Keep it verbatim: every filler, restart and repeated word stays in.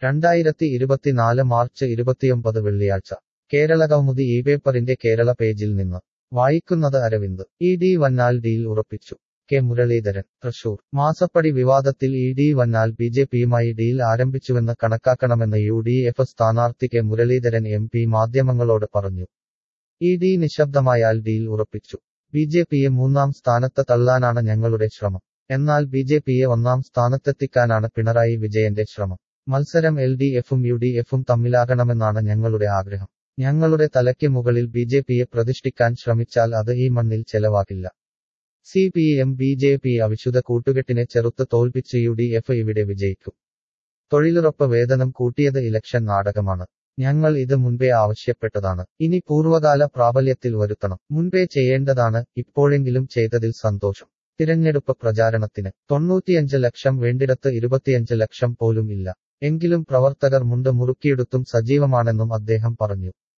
രണ്ടായിരത്തി ഇരുപത്തിനാല് മാർച്ച് ഇരുപത്തിയൊമ്പത് വെള്ളിയാഴ്ച കേരളകൗമുദി ഈ പേപ്പറിന്റെ കേരള പേജിൽ നിന്ന് വായിക്കുന്നത് അരവിന്ദ്. ഇ ഡി വന്നാൽ ഡീൽ ഉറപ്പിച്ചു. കെ മുരളീധരൻ, തൃശൂർ. മാസപ്പടി വിവാദത്തിൽ ഇ ഡി വന്നാൽ ബി ജെ പിയുമായി ഡീൽ ആരംഭിച്ചുവെന്ന് കണക്കാക്കണമെന്ന് യു ഡി എഫ് സ്ഥാനാർത്ഥി കെ മുരളീധരൻ എം പി മാധ്യമങ്ങളോട് പറഞ്ഞു. ഇ ഡി നിശബ്ദമായാൽ ഡീൽ ഉറപ്പിച്ചു. ബി ജെ പിയെ മൂന്നാം സ്ഥാനത്ത് തള്ളാനാണ് ഞങ്ങളുടെ ശ്രമം. എന്നാൽ ബി ജെ പിയെ ഒന്നാം സ്ഥാനത്തെത്തിക്കാനാണ് പിണറായി വിജയന്റെ ശ്രമം. മത്സരം എൽ ഡി എഫും യു ഡി എഫും തമ്മിലാകണമെന്നാണ് ഞങ്ങളുടെ ആഗ്രഹം. ഞങ്ങളുടെ തലയ്ക്ക് മുകളിൽ ബി ജെ പിയെ പ്രതിഷ്ഠിക്കാൻ ശ്രമിച്ചാൽ അത് ഈ മണ്ണിൽ ചെലവാകില്ല. C P M B J P അവിശുദ്ധ കൂട്ടുകെട്ടിനെ ചെറുത്ത് തോൽപ്പിച്ച് യു ഡി എഫ് ഇവിടെ വിജയിക്കും. തൊഴിലുറപ്പ് വേതനം കൂട്ടിയത് ഇലക്ഷൻ നാടകമാണ്. ഞങ്ങൾ ഇത് മുൻപേ ആവശ്യപ്പെട്ടതാണ്. ഇനി പൂർവ്വകാല പ്രാബല്യത്തിൽ വരുത്തണം. മുൻപേ ചെയ്യേണ്ടതാണ്. ഇപ്പോഴെങ്കിലും ചെയ്തതിൽ സന്തോഷം. തിരഞ്ഞെടുപ്പ് പ്രചാരണത്തിന് തൊണ്ണൂറ്റിയഞ്ച് ലക്ഷം വേണ്ടിടത്ത് ഇരുപത്തിയഞ്ച് ലക്ഷം പോലും ഇല്ല. എങ്കിലും പ്രവർത്തകർ മുണ്ട് മുറുക്കിയെടുത്തും സജീവമാണെന്നും അദ്ദേഹം പറഞ്ഞു.